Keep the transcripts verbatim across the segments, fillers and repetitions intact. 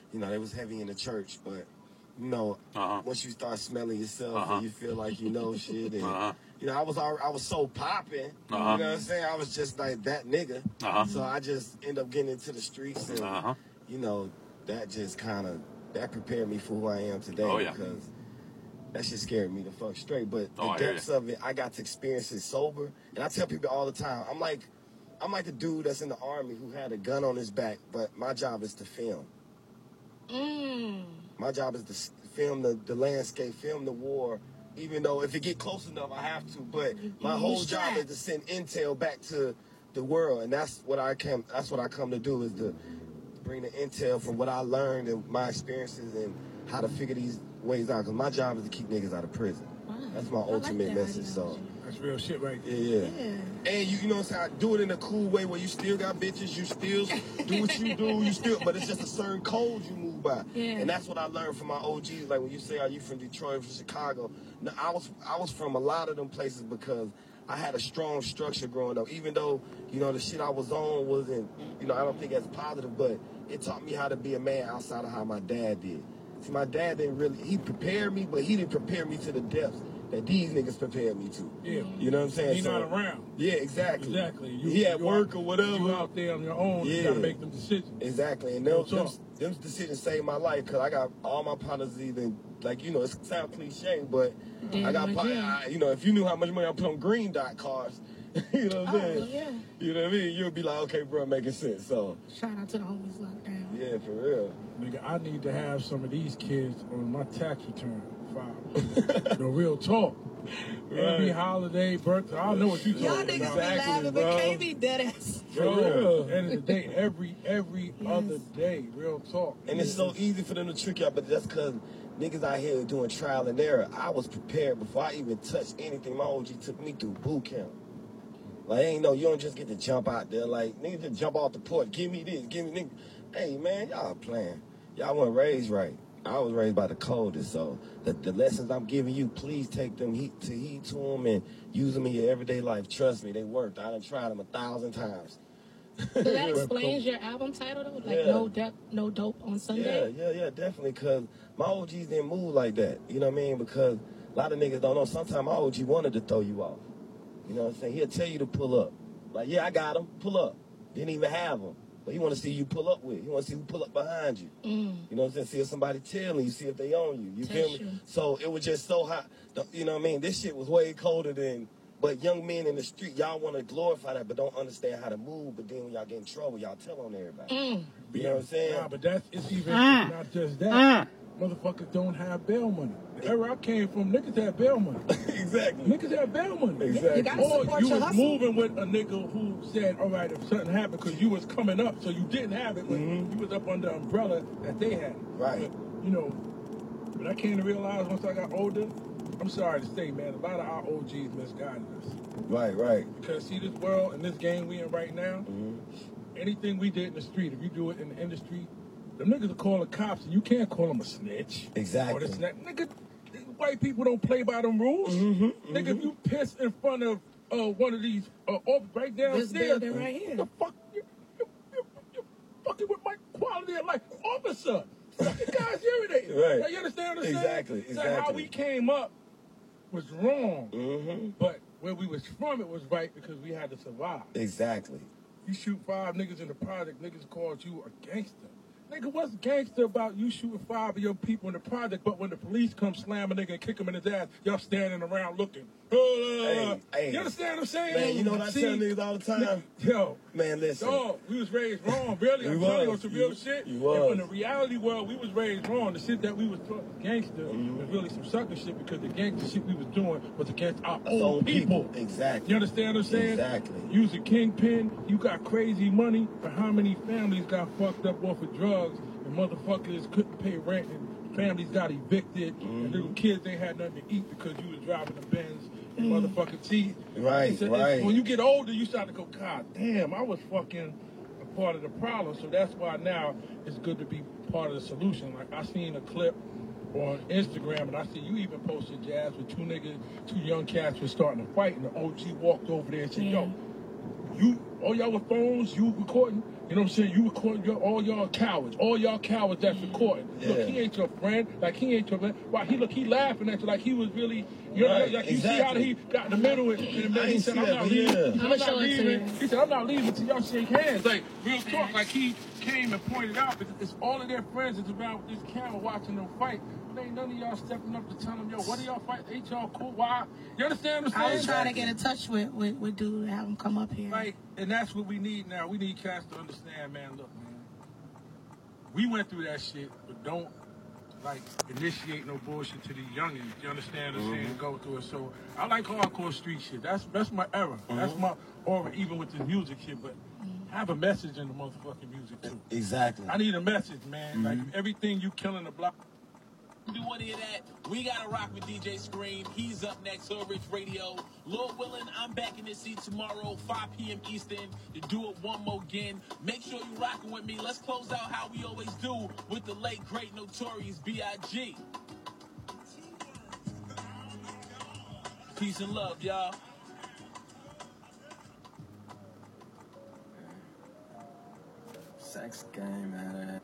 you know, they was heavy in the church, but, you know, uh-huh. once you start smelling yourself uh-huh. and you feel like you know shit, and, uh-huh. you know, I was I was so popping, uh-huh. you know what I'm saying? I was just like that nigga. Uh-huh. So I just end up getting into the streets, and, uh-huh. you know, that just kind of, that prepared me for who I am today. Oh, yeah. Because that shit scared me the fuck straight. But the oh, depths of it, I got to experience it sober. And I tell people all the time, I'm like, I'm like the dude that's in the army who had a gun on his back, but my job is to film. Mm. My job is to film the, the landscape, film the war, even though if it get close enough, I have to. But my mm-hmm. whole job is to send intel back to the world, and that's what I can. That's what I come to do, is to bring the intel from what I learned and my experiences and how to figure these ways out. Because my job is to keep niggas out of prison. Wow. That's my I ultimate like that message. So that's real shit, right? Yeah, yeah. yeah. And you, you know what I'm saying? I do it in a cool way where you still got bitches, you still do what you do, you still, but it's just a certain code you move by. Yeah. And that's what I learned from my O Gs. Like when you say, "Are you from Detroit, from Chicago?" No, I was, I was from a lot of them places because I had a strong structure growing up. Even though, you know, the shit I was on wasn't, you know, I don't think that's positive, but it taught me how to be a man outside of how my dad did. See, my dad didn't really, he prepared me, but he didn't prepare me to the depths that these niggas prepared me to. Yeah. You know what I'm saying? He's so, not around. Yeah, exactly. Exactly. You, he at work or whatever. You out there on your own, yeah. You gotta make them decisions. Exactly. And them, them, them decisions saved my life, because I got all my partners even, like, you know, it sounds cliche, but Damn I got, I, you know, if you knew how much money I put on green dot cars, you know what I'm oh, saying? Yeah. You know what I mean? You'll be like, okay, bro, making sense. So shout out to the homies locked down. Yeah, for real. Nigga, I need to have some of these kids on my tax return file. The real talk. Right. Every holiday, birthday, I know what you talking about. Y'all niggas be laughing, but can't be dead ass. Bro, end of the day, every every yes. other day, real talk. And it's so easy for them to trick you, but that's because niggas out here doing trial and error. I was prepared before I even touched anything. My O G took me through boot camp. Like, ain't no, you don't just get to jump out there. Like, niggas just jump off the porch. Give me this, give me nigga. Hey, man, y'all playing. Y'all weren't raised right. I was raised by the coldest, so the, the lessons I'm giving you, please take them heed, to heed to them and use them in your everyday life. Trust me, they worked. I done tried them a thousand times. So that explains your album title, though? Like, yeah. no, de- no Dope on Sunday? Yeah, yeah, yeah, definitely, because my O Gs didn't move like that. You know what I mean? Because a lot of niggas don't know. Sometimes my O G wanted to throw you off. You know what I'm saying? He'll tell you to pull up. Like, yeah, I got him. Pull up. Didn't even have him. But he want to see you pull up with. He want to see who pull up behind you. Mm. You know what I'm saying? See if somebody tailing you. See if they own you. You That's feel me? True. So it was just so hot. You know what I mean? This shit was way colder than... But young men in the street, y'all want to glorify that, but don't understand how to move. But then when y'all get in trouble, y'all tell on everybody. Mm. You know what I'm saying? Nah, but that's... It's even mm. not just that. Mm. Motherfuckers don't have bail money. The era I came from, niggas had bail money. Exactly. Niggas had bail money. Exactly. You or you was hustle. moving with a nigga who said, all right, if something happened, because you was coming up, so you didn't have it, but mm-hmm. you was up under the umbrella that they had. Right. But, you know, but I came to realize once I got older, I'm sorry to say, man, a lot of our O Gs misguided us. Right, right. Because see, this world and this game we in right now, mm-hmm. anything we did in the street, if you do it in the industry, them niggas will call the cops, and you can't call them a snitch. Exactly. Or this and that. Nigga, white people don't play by them rules. Mm-hmm, mm-hmm. Nigga, if you piss in front of uh, one of these, uh, right downstairs, this right here. The fuck, you, you, you, you fucking with my quality of life officer. Fucking guys irritating. Right. Now, you understand what I'm exactly, saying? Exactly. So how we came up was wrong, mm-hmm. but where we was from, it was right because we had to survive. Exactly. You shoot five niggas in the project, niggas called you a gangster. Nigga, what's gangster about you shooting five of your people in the project, but when the police come slam a nigga and kick him in his ass, y'all standing around looking. Uh, hey, hey. You understand what I'm saying? Man, you know what I See, tell niggas all the time? Yo. Man, listen. Dog, we was raised wrong, really. I'm telling you, on some real shit. You was. And in the reality world, we was raised wrong. The shit that we was taught was gangster mm-hmm. was really some sucker shit because the gangster shit we was doing was against our own, own people. people. Exactly. You understand what I'm saying? Exactly. You was a kingpin, you got crazy money, but how many families got fucked up off of drugs and motherfuckers couldn't pay rent and families got evicted mm-hmm. and little kids ain't had nothing to eat because you was driving the Benz and mm. motherfucking teeth. Right, it's a, right. It's, when you get older, you start to go, God damn, I was fucking a part of the problem. So that's why now it's good to be part of the solution. Like I seen a clip on Instagram and I see you even posted, Jazz, with two niggas, two young cats were starting to fight and the O G walked over there and said, yeah. yo, you, all y'all with phones, you recording? You know what I'm saying? You record your, all y'all cowards. All y'all cowards that's recording. Yeah. Look, he ain't your friend. Like, he ain't your friend. Why, he look, he laughing at you like he was really, you know, right, like you exactly. see how he got in the middle and, and then he said, I'm not leaving. Yeah. He, said, I'm not leaving. He said, I'm not leaving until y'all shake hands. Like, real talk. Like, he came and pointed out that it's all of their friends that's around with this camera watching them fight. But ain't none of y'all stepping up to tell them, yo, what are y'all fighting? Ain't y'all cool? Why? You understand what I'm saying? I was trying to get in touch with, with, with dude and have him come up here. Like, and that's what we need now. We need cats to understand, man, look, man. We went through that shit, but don't, like, initiate no bullshit to these youngins. You understand what I'm saying? Mm-hmm. Go through it. So, I like hardcore street shit. That's that's my era. Mm-hmm. That's my aura, even with the music shit. But have a message in the motherfucking music, too. Exactly. I need a message, man. Mm-hmm. Like, everything you killing the block. Do want to hear that? We gotta rock with D J Scream. He's up next. Hood Rich Radio. Lord willing, I'm back in the seat tomorrow, five p.m. Eastern, to do it one more again. Make sure you rocking with me. Let's close out how we always do with the late great Notorious B I G Peace and love, y'all. Sex game, man.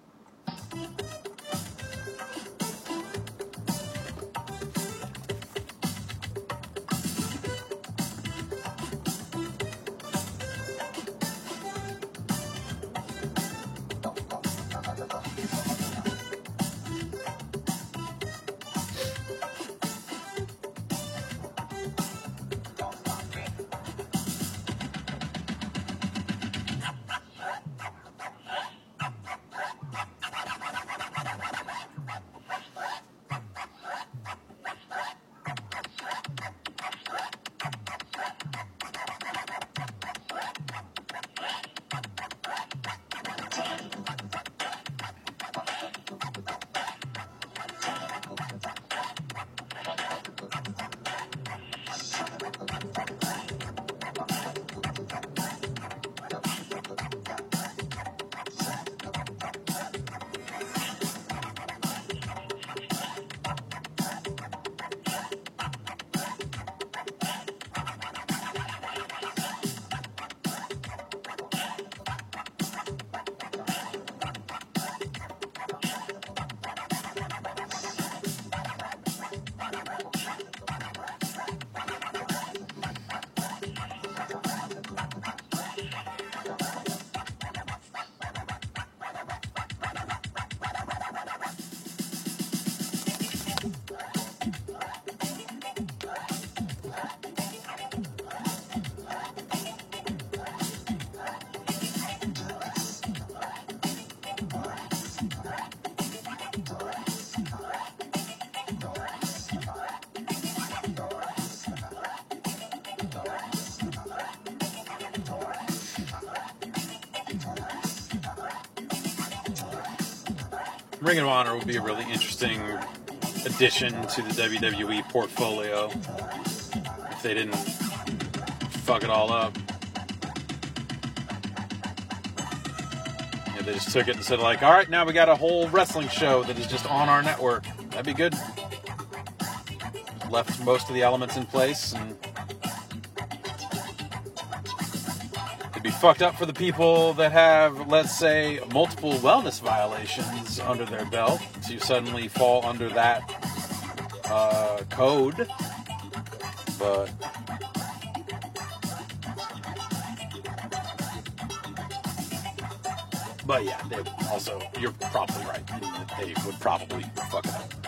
Ring of Honor would be a really interesting addition to the W W E portfolio if they didn't fuck it all up. Yeah, they just took it and said, like, all right, now we got a whole wrestling show that is just on our network. That'd be good. Left most of the elements in place, and it'd be fucked up for the people that have, let's say, multiple wellness violations under their belt to suddenly fall under that uh, code. But but yeah, they also, you're probably right. They would probably fuck it up.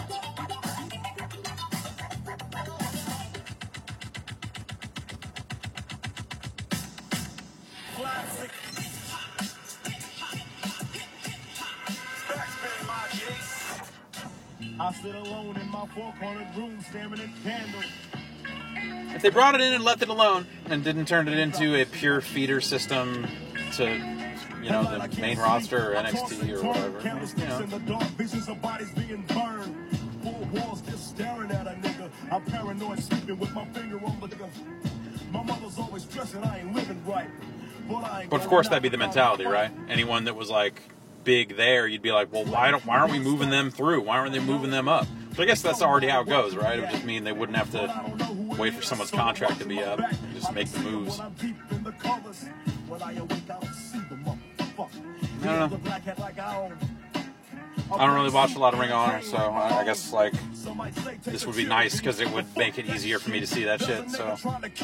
I sit alone in my four-cornered room staring at candles. If they brought it in and left it alone and didn't turn it into a pure feeder system to, you know, the main roster or N X T or whatever, you know. Visions of bodies being burned. Four walls just staring at a nigga. I'm paranoid, sleeping with my finger on the nigga. My mother's always stressing I ain't living right. But of course that'd be the mentality, right? Anyone that was like big there, you'd be like, well, why don't why aren't we moving them through? Why aren't they moving them up? So I guess that's already how it goes, right? It would just mean they wouldn't have to wait for someone's contract to be up. Just make the moves. I don't know. I don't really watch a lot of Ring of Honor, so I guess like this would be nice because it would make it easier for me to see that shit. So, so I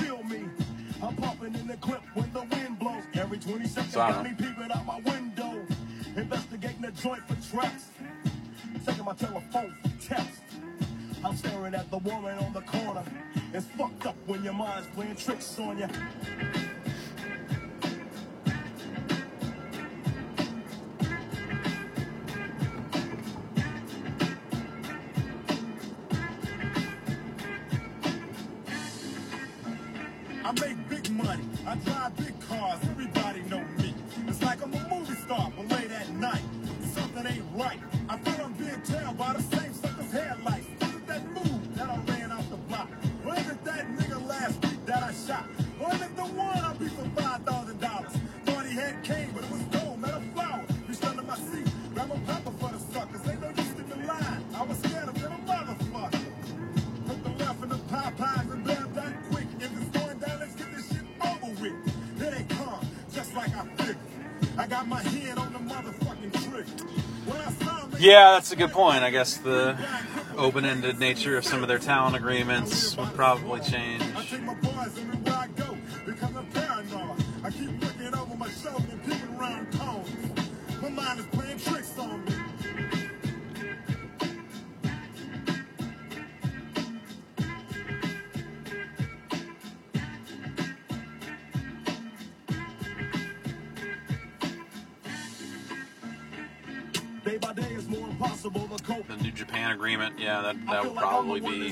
don't know. Investigating the joint for traps. Taking my telephone for text. I'm staring at the woman on the corner. It's fucked up when your mind's playing tricks on you. I make big money. I drive big cars. Everybody know me. It's like I'm a movie star, but late at night. Something ain't right. I feel I'm being tailed by the same sucker's headlights. Look at that move that I ran off the block. Look at that nigga last week that I shot. Look at the one I beat for five thousand dollars. Thought he had cane, but it was gold, not a flower. Reached under my seat, grab a pepper for the suckers. Ain't no use in the line. I was scared of them, a motherfucker. Put the left in the Popeyes and bam that quick. If it's going down, let's get this shit over with. Here they come, just like I figured. I got my head on the motherfucking trick. Yeah, that's a good point. I guess the open-ended nature of some of their talent agreements would probably change. I take my boys everywhere I go because I'm paranoid. I keep looking over my shoulder and peeping around corners. My mind is playing tricks on me. Day by day is more impossible to cope. The New Japan agreement, yeah, that, that would probably be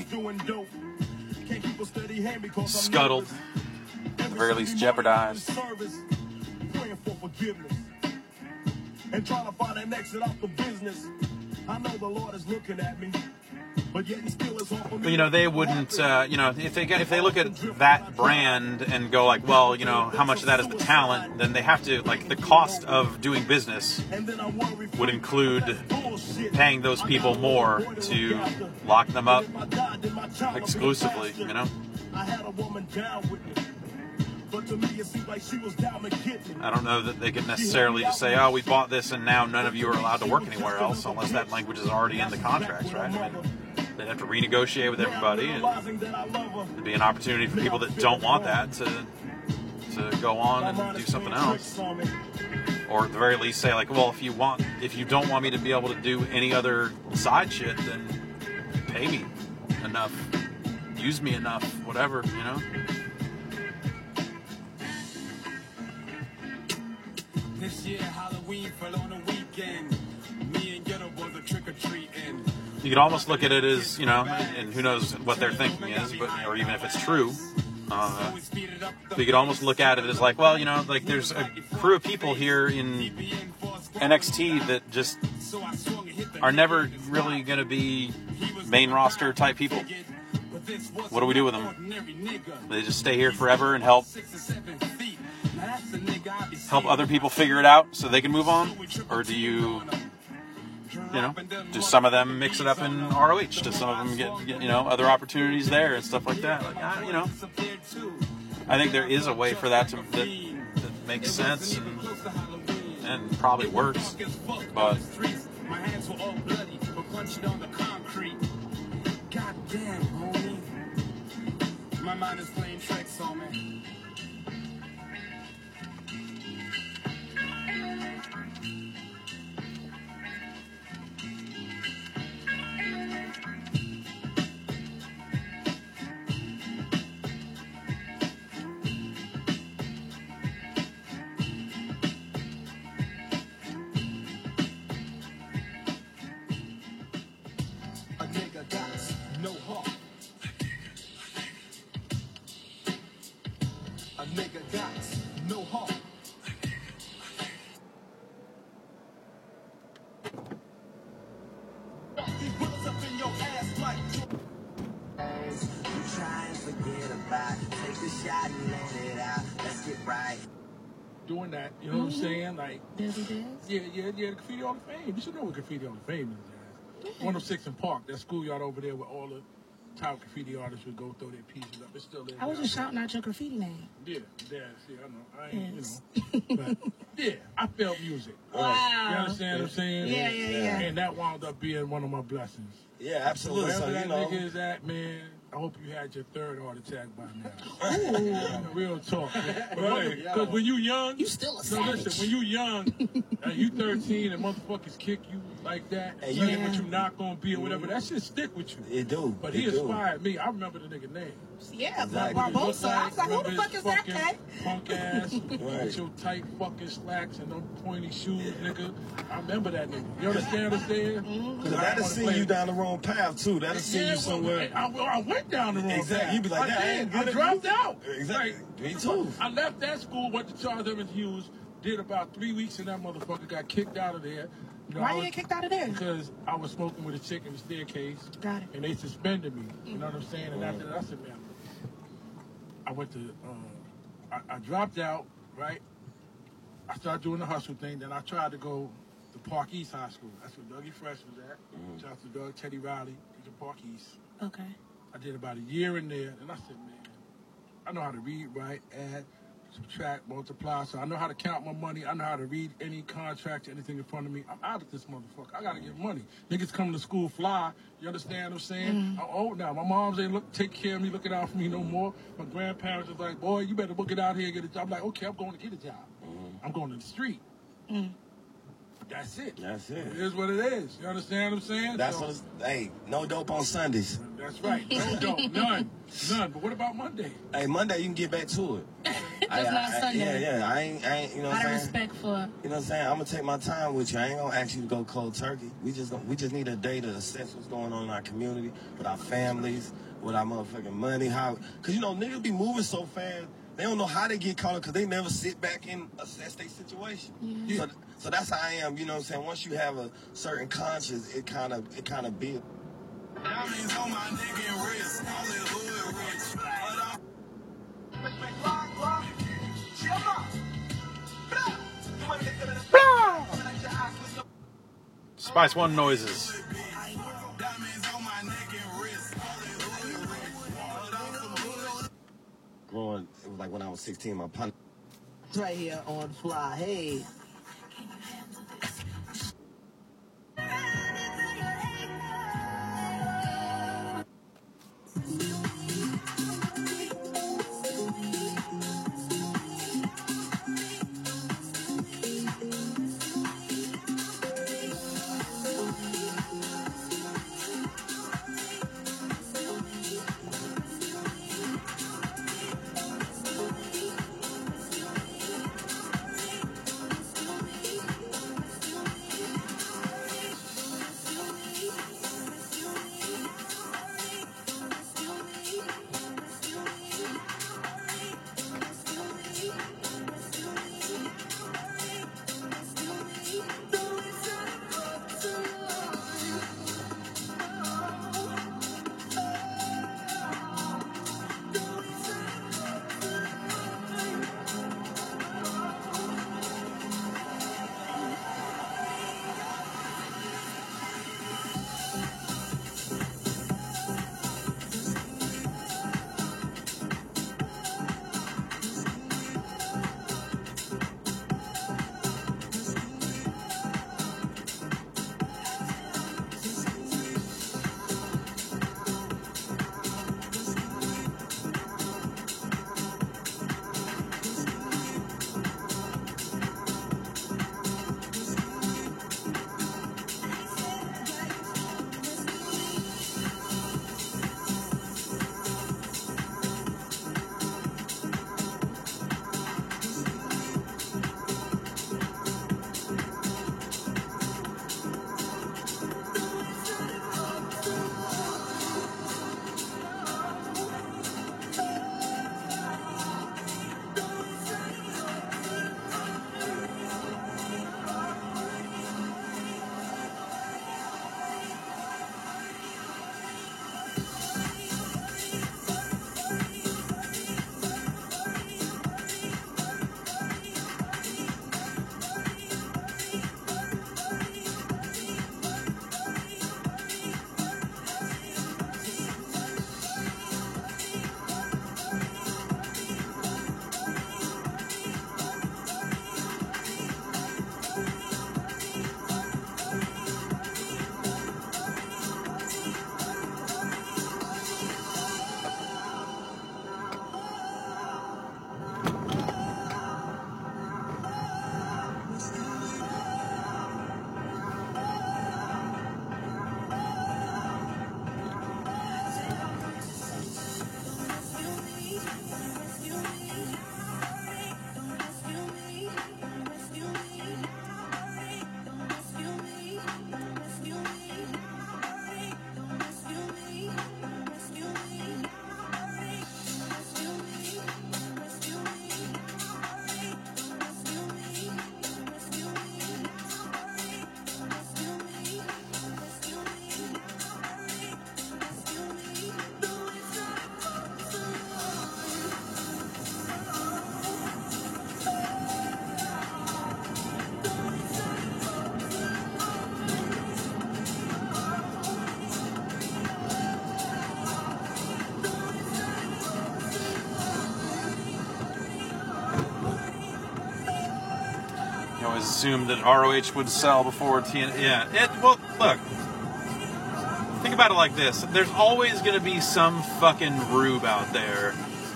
scuttled, at the very least jeopardized. Praying for forgiveness and trying to find an exit out the business. I know the Lord is looking at me. But yet still is hard for me. But, you know, they wouldn't, uh, you know, if they get, if they look at that brand and go like, well, you know, how much of that is the talent, then they have to, like, the cost of doing business would include paying those people more to lock them up exclusively, you know? I had a woman down with me. But to me, it seemed like she was down to get me. I don't know that they could necessarily just say, oh, we bought this and now none of you are allowed to work anywhere else unless that language is already in the contracts, right? I mean, they'd have to renegotiate with everybody, and there'd be an opportunity for people that don't want that to to go on and do something else. Or at the very least say, like, well, if you want, if you don't want me to be able to do any other side shit, then pay me enough, use me enough, whatever, you know? This year Halloween fell on a weekend. Me and Ghetto was a trick-or-treating. You could almost look at it as, you know, and who knows what their thinking is, but or even if it's true, uh, you could almost look at it as like, well, you know, like there's a crew of people here in N X T that just are never really going to be main roster type people. What do we do with them? They just stay here forever and help help other people figure it out so they can move on? Or do you, you know, do some of them mix it up in R O H? Do some of them get, get you know, other opportunities there and stuff like that? Like, I, you know, I think there is a way for that to that, that makes sense and, and probably works. But my hands were all bloody, but punched on the concrete. God damn, homie. My mind is playing tricks on me. Doing that, you know mm-hmm. what I'm saying? Like, Desi Dance? Yeah, yeah, yeah, the Graffiti Hall of Fame. You should know what Graffiti Hall of Fame is. Yeah. one oh six in Park, that schoolyard over there with all the top graffiti artists would go throw their pieces up. It's still there. I was just shouting out your graffiti name. Yeah, yeah, see, I know. I ain't, Yes. you know. But, yeah, I felt music. Wow. You understand what I'm saying? Yeah, yeah, yeah. And that wound up being one of my blessings. Yeah, absolutely. So So, wherever you that know. nigga is at, man, I hope you had your third heart attack by now. Real talk. Because when you young, You still a so savage. listen, when you young, and you thirteen and motherfuckers kick you like that, And saying you- what you not gonna be or whatever, that shit stick with you. It do. But it he do. inspired me. I remember the nigga name. Yeah, Exactly. Barbosa. I was like, who the Remember fuck his is that fucking guy? Punk ass, Right. with your tight fucking slacks and them pointy shoes, nigga. I remember that nigga. You understand what I'm saying? Because that'll send you down the wrong path, too. That'll send Yeah, you somewhere. well, I, I went down the wrong Exactly. path. You be like, I "That did. ain't good I at dropped music." out. Exactly. Like, Me too. I left that school, went to Charles Evans Hughes, did about three weeks, and that motherfucker got kicked out of there. You know, Why I you was- get kicked out of there? Because I was smoking with a chick in the staircase. Got it. And they suspended me. You know what I'm saying? And after that, I said, man, I went to, uh, I, I dropped out, right? I started doing the hustle thing. Then I tried to go to Park East High School. That's where Dougie Fresh was at. Mm-hmm. Shout out to Doug, Teddy Riley. He's at Park East. Okay. I did about a year in there. And I said, man, I know how to read, write, add, subtract, multiply. So I know how to count my money. I know how to read any contract, anything in front of me. I'm out of this motherfucker. I gotta get money. Niggas come to school fly. You understand what I'm saying? Mm-hmm. I'm old now. My moms ain't look take care of me, looking out for me no more. My grandparents was like, boy, you better book it out here and get a job. I'm like, okay, I'm going to get a job. Mm-hmm. I'm going to the street. That's it. That's it. It is what it is. You understand what I'm saying? That's So- what it's, hey, no dope on Sundays. That's right. No, no, none. None. But what about Monday? Hey, Monday you can get back to it. Just I, not I, Sunday. Yeah, yeah. I ain't, I ain't, you know what Out of I'm saying? respect for. You know what I'm saying? I'm gonna take my time with you. I ain't gonna ask you to go cold turkey. We just gonna, we just need a day to assess what's going on in our community, with our families, with our motherfucking money. How? Cause you know niggas be moving so fast. They don't know how they get caught up because they never sit back and assess their situation. Yeah. So, so that's how I am. You know what I'm saying? Once you have a certain conscience, it kind of it kind of builds. Diamonds on my nigga wrist, only hood rich. Spice One noises. Diamonds on my nigga wrist, only hood rich. Growing, it was like when I was sixteen, my pun. Right here on Fly. Hey. You always assumed that R O H would sell before T N A. Yeah, it, well, look. Think about it like this. There's always going to be some fucking rube out there.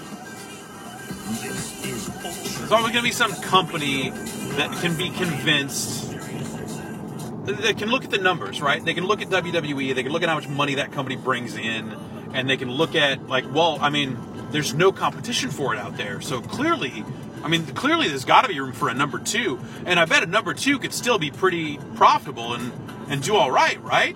There's always going to be some company that can be convinced. They can look at the numbers, right? They can look at W W E. They can look at how much money that company brings in. And they can look at, like, well, I mean, there's no competition for it out there. So clearly, I mean, clearly there's got to be room for a number two. And I bet a number two could still be pretty profitable and, and do all right, right?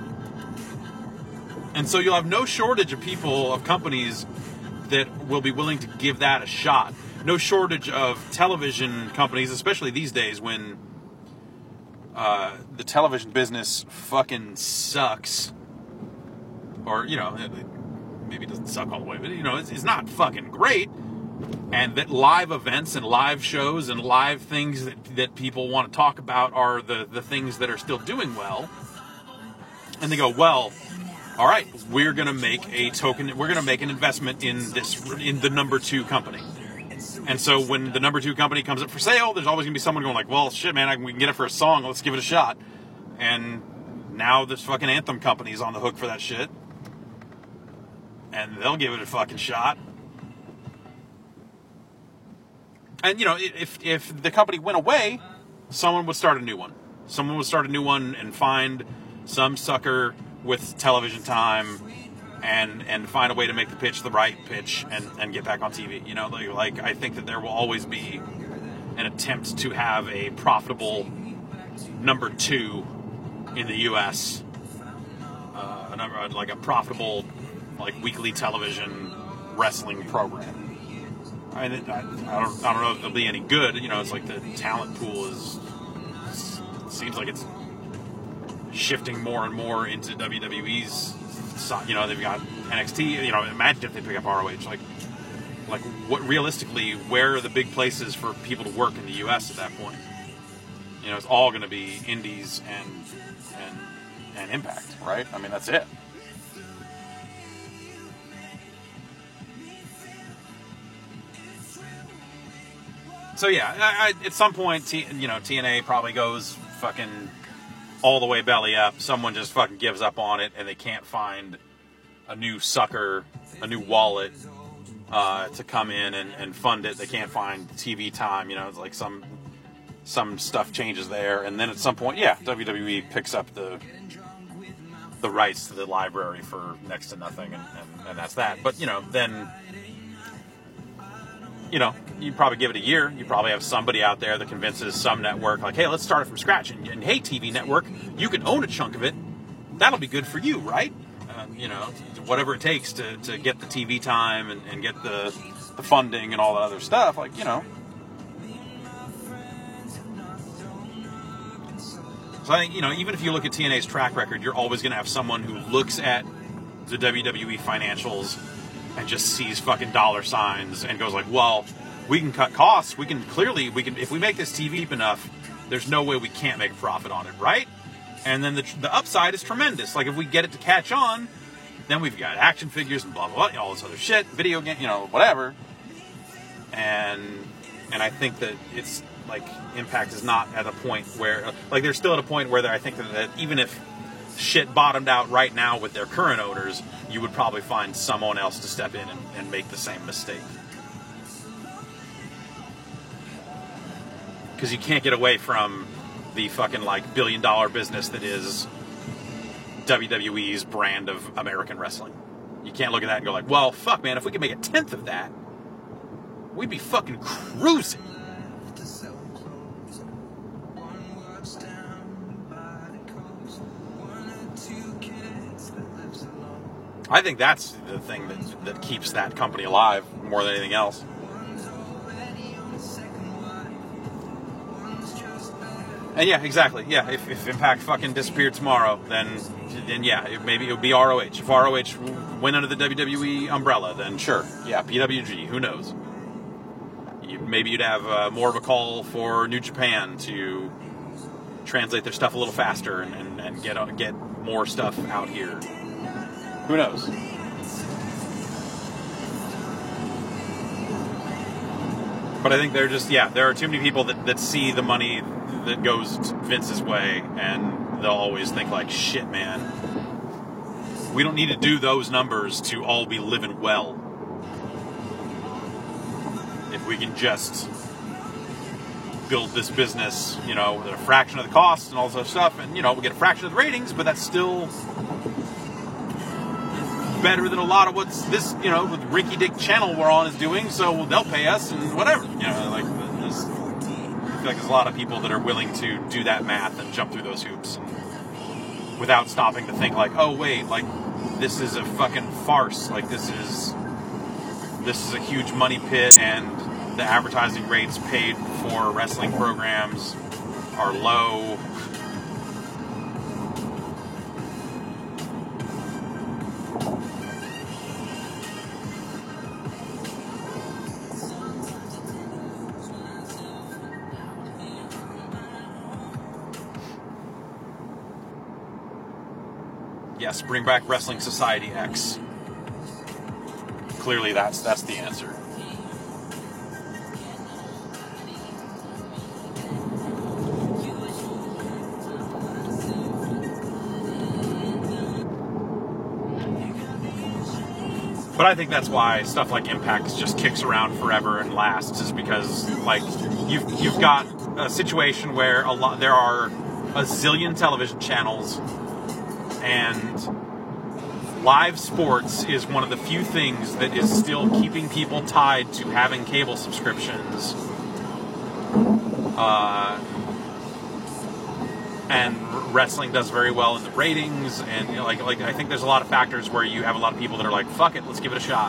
And so you'll have no shortage of people, of companies that will be willing to give that a shot. No shortage of television companies, especially these days when uh, the television business fucking sucks. Or, you know, maybe it doesn't suck all the way, but, you know, it's, it's not fucking great. And that live events and live shows and live things that, that people want to talk about are the, the things that are still doing well. And they go, well, all right, we're going to make a token, we're going to make an investment in this, in the number two company. And so when the number two company comes up for sale, there's always going to be someone going like, well, shit, man, I, we can get it for a song, let's give it a shot. And now this fucking Anthem company is on the hook for that shit. And they'll give it a fucking shot. And, you know, if if the company went away, someone would start a new one. Someone would start a new one and find some sucker with television time and and find a way to make the pitch the right pitch and, and get back on T V. You know, like, like I think that there will always be an attempt to have a profitable number two in the U S Uh, a number, like a profitable, like, weekly television wrestling program. I, mean, I, I don't I don't know if it'll be any good. You know, it's like the talent pool is, it seems like it's shifting more and more into W W E's. You know, they've got N X T. You know, imagine if they pick up R O H. Like, like what realistically, where are the big places for people to work in the U S at that point? You know, it's all going to be indies and and and Impact, right? I mean, that's it. So yeah, I, I, at some point, T, you know, T N A probably goes fucking all the way belly up. Someone just fucking gives up on it, and they can't find a new sucker, a new wallet uh, to come in and, and fund it. They can't find T V time. You know, it's like some some stuff changes there, and then at some point, yeah, W W E picks up the the rights to the library for next to nothing, and, and, and that's that. But you know, then. You know, you probably give it a year. You probably have somebody out there that convinces some network, like, hey, let's start it from scratch. And, and hey, T V network, you can own a chunk of it. That'll be good for you, right? Uh, you know, whatever it takes to, to get the T V time and, and get the, the funding and all that other stuff. Like, you know. So I think, you know, even if you look at T N A's track record, you're always going to have someone who looks at the W W E financials and just sees fucking dollar signs and goes like, well, we can cut costs. We can clearly, we can, if we make this T V enough, there's no way we can't make a profit on it, right? And then the the upside is tremendous. Like, if we get it to catch on, then we've got action figures and blah, blah, blah, all this other shit, video game, you know, whatever. And, and I think that it's, like, Impact is not at a point where, like, they're still at a point where I think that, that even if shit bottomed out right now with their current owners, you would probably find someone else to step in and, and make the same mistake. Because you can't get away from the fucking, like, billion dollar business that is W W E's brand of American wrestling. You can't look at that and go like, well, fuck, man, if we could make a tenth of that, we'd be fucking cruising. I think that's the thing that, that keeps that company alive more than anything else. And yeah, exactly. Yeah, if, if Impact fucking disappeared tomorrow, then then yeah, it, maybe it would be R O H. If R O H went under the W W E umbrella, then sure, yeah, P W G. Who knows? You, maybe you'd have uh, more of a call for New Japan to translate their stuff a little faster and, and, and get uh, get more stuff out here. Who knows? But I think they're just, yeah, there are too many people that, that see the money that goes Vince's way, and they'll always think like, shit, man, we don't need to do those numbers to all be living well. If we can just build this business, you know, at a fraction of the cost and all this other stuff, and, you know, we get a fraction of the ratings, but that's still better than a lot of what's this, you know, the rinky-dink channel we're on is doing, so they'll pay us and whatever. You know, like, this, I feel like there's a lot of people that are willing to do that math and jump through those hoops and, without stopping to think like, oh, wait, like, this is a fucking farce. Like, this is, this is a huge money pit, and the advertising rates paid for wrestling programs are low. Yes, bring back Wrestling Society X. Clearly that's that's the answer. But I think that's why stuff like Impact just kicks around forever and lasts, is because, like, you've you've got a situation where a lot there are a zillion television channels, and live sports is one of the few things that is still keeping people tied to having cable subscriptions. Uh, and wrestling does very well in the ratings, and, you know, like like I think there's a lot of factors where you have a lot of people that are like, fuck it, let's give it a shot.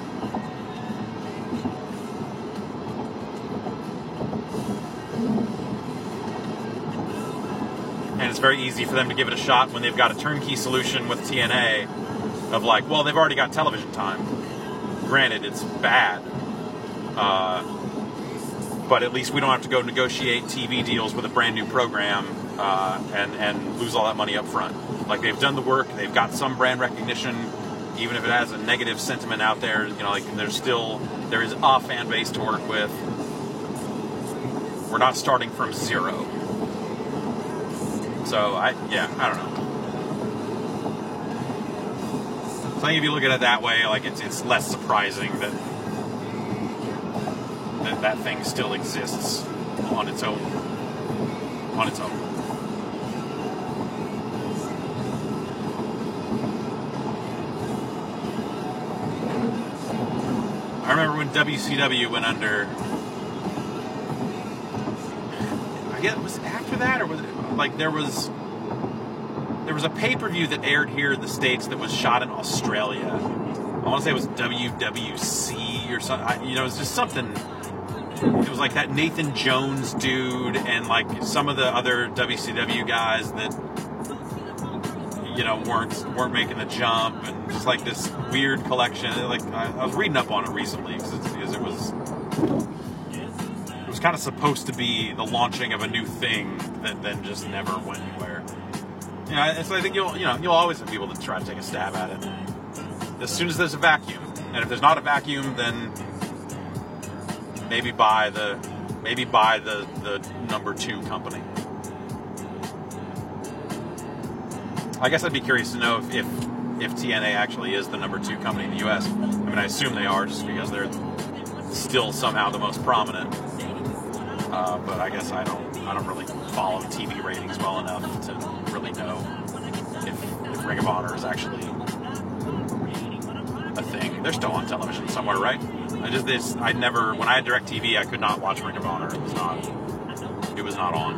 And it's very easy for them to give it a shot when they've got a turnkey solution with T N A of like, well, they've already got television time. Granted, it's bad. Uh, but at least we don't have to go negotiate T V deals with a brand new program uh, and, and lose all that money up front. Like, they've done the work, they've got some brand recognition, even if it has a negative sentiment out there, you know, like, there's still, there is a fan base to work with. We're not starting from zero. So, I, yeah, I don't know. So I think if you look at it that way, like, it's it's less surprising that that, that thing still exists on its own. On its own. I remember when W C W went under. I guess, was it after that, or was it, like, there was there was a pay-per-view that aired here in the States that was shot in Australia. I want to say it was W W C or something. I, you know, it was just something. It was like that Nathan Jones dude and, like, some of the other W C W guys that, you know, weren't weren't making the jump, and just like this weird collection. Like, I, I was reading up on it recently because it was it was kind of supposed to be the launching of a new thing that then just never went anywhere. You know, so I think you'll you know you'll always have people that try to take a stab at it as soon as there's a vacuum, and if there's not a vacuum, then maybe buy the maybe buy the the number two company. I guess I'd be curious to know if, if if T N A actually is the number two company in the U S. I mean, I assume they are, just because they're still somehow the most prominent. Uh, but I guess I don't I don't really follow T V ratings well enough to really know if, if Ring of Honor is actually a thing. They're still on television somewhere, right? I just this I never when I had DirecTV, I could not watch Ring of Honor. It was not it was not on.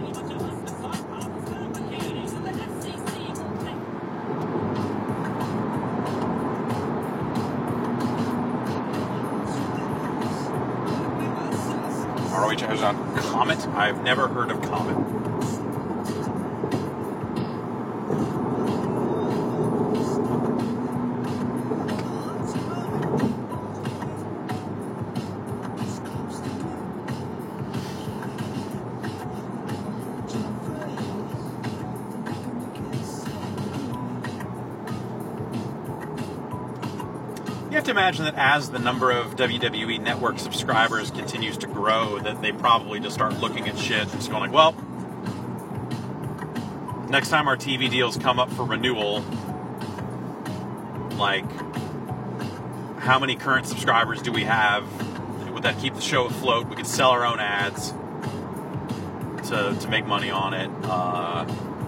R O H has on Comet. I've never heard of Comet. Yeah, have to imagine that as the number of W W E Network subscribers continues to grow, that they probably just start looking at shit and just going like, well, next time our T V deals come up for renewal, like, how many current subscribers do we have? Would that keep the show afloat? We could sell our own ads to to make money on it. Uh,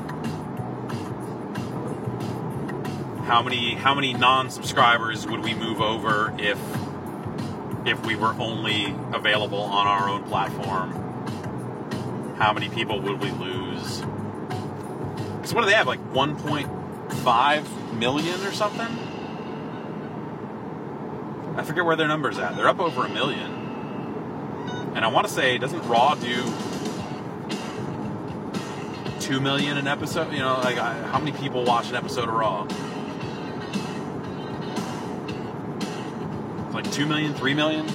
how many how many non-subscribers would we move over if if we were only available on our own platform? How many people would we lose? So what do they have? Like one point five million or something? I forget where their number's at. They're up over a million. And I want to say, doesn't Raw do two million an episode? You know, like, how many people watch an episode of Raw? It's like two million, three million?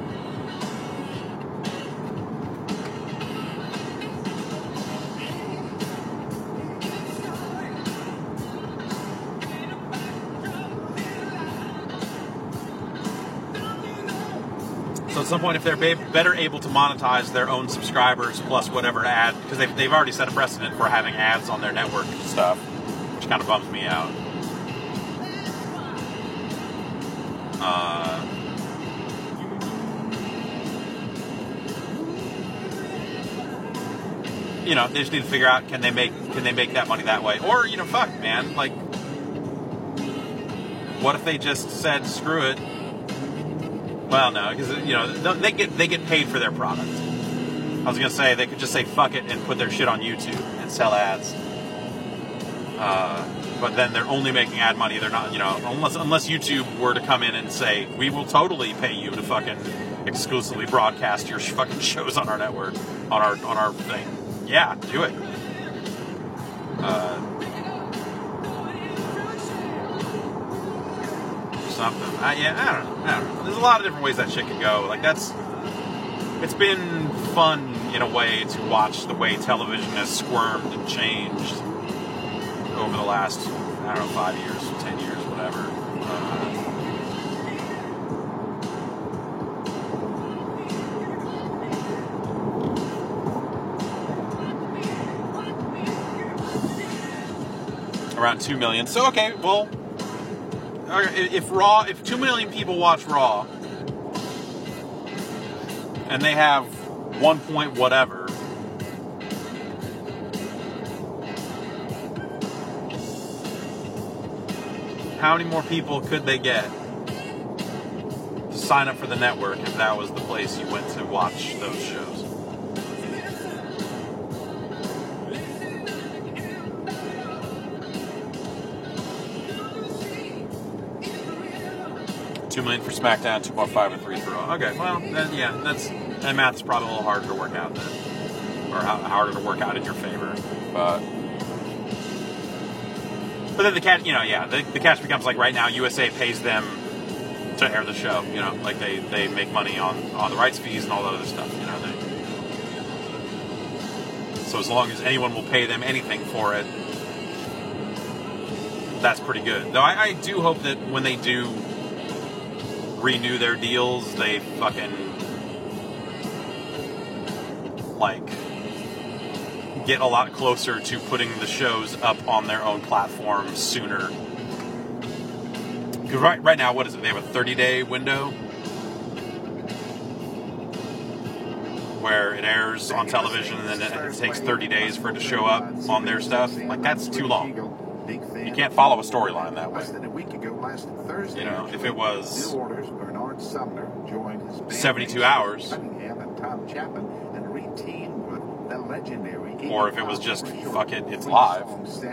So at some point, if they're better able to monetize their own subscribers plus whatever ad, because they've, they've already set a precedent for having ads on their network and stuff, which kind of bums me out. Uh, you know, they just need to figure out, can they make can they make that money that way? Or, you know, fuck, man, like, what if they just said, screw it? Well, no, because, you know, they get they get paid for their product. I was gonna say they could just say fuck it and put their shit on YouTube and sell ads. Uh, but then they're only making ad money. They're not, you know, unless unless YouTube were to come in and say, we will totally pay you to fucking exclusively broadcast your sh- fucking shows on our network, on our on our thing. Yeah, do it. Uh, something. I, yeah, I don't know. I don't know. There's a lot of different ways that shit could go. Like, that's... It's been fun, in a way, to watch the way television has squirmed and changed over the last, I don't know, five years, ten years, whatever. Uh, around two million. So, okay, well... If Raw, if two million people watch Raw, and they have one point whatever, how many more people could they get to sign up for the network if that was the place you went to watch those shows? Two million for SmackDown, two point five and three for Raw. Okay, well, then, yeah, that's that math's probably a little harder to work out then, or harder to work out in your favor. But but then the catch, you know, yeah, the, the catch becomes like right now, U S A pays them to air the show. You know, like they, they make money on, on the rights fees and all that other stuff. You know, they, so as long as anyone will pay them anything for it, that's pretty good. Though I, I do hope that when they do renew their deals, they fucking like get a lot closer to putting the shows up on their own platform sooner. Because right, right now, what is it? They have a thirty-day window where it airs on television, and then it, it takes thirty days for it to show up on their stuff. Like, that's too long. You can't follow a storyline that way. You know, if it was seventy-two hours, or if it was just, fuck it, it's live,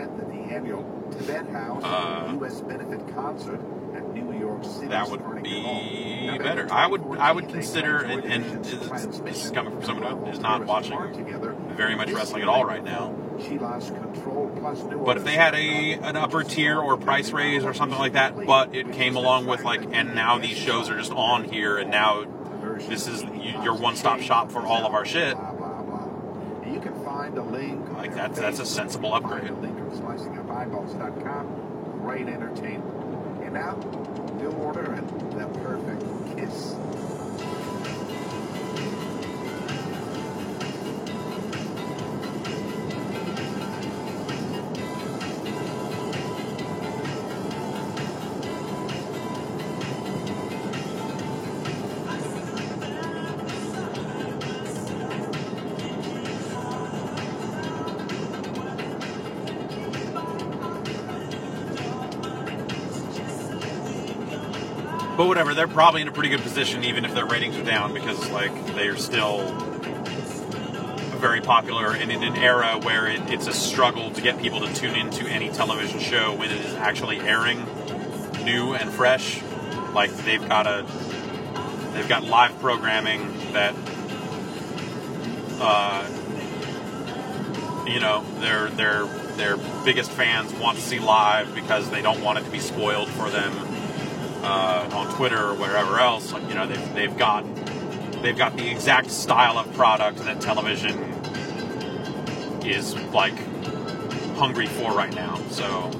uh, that would be better. I would I would consider, and, and this is coming from someone who is not watching very much wrestling at all right now, but if they had a an upper tier or price raise or something like that, but it came along with like, and now these shows are just on here, and now this is your one-stop shop for all of our shit, like that's that's a sensible upgrade. Great entertainment. And now, New Order and that perfect kiss. But whatever, they're probably in a pretty good position even if their ratings are down because, like, they're still very popular and in an era where it, it's a struggle to get people to tune into any television show when it is actually airing new and fresh. Like, they've got a, they've got live programming that, uh, you know, their their their biggest fans want to see live because they don't want it to be spoiled for them. Uh, on Twitter or wherever else, like, you know, they've, they've got they've got the exact style of product that television is, like, hungry for right now. So,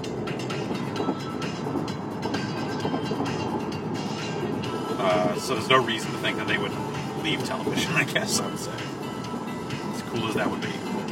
uh, so there's no reason to think that they would leave television, I guess I would say. As cool as that would be.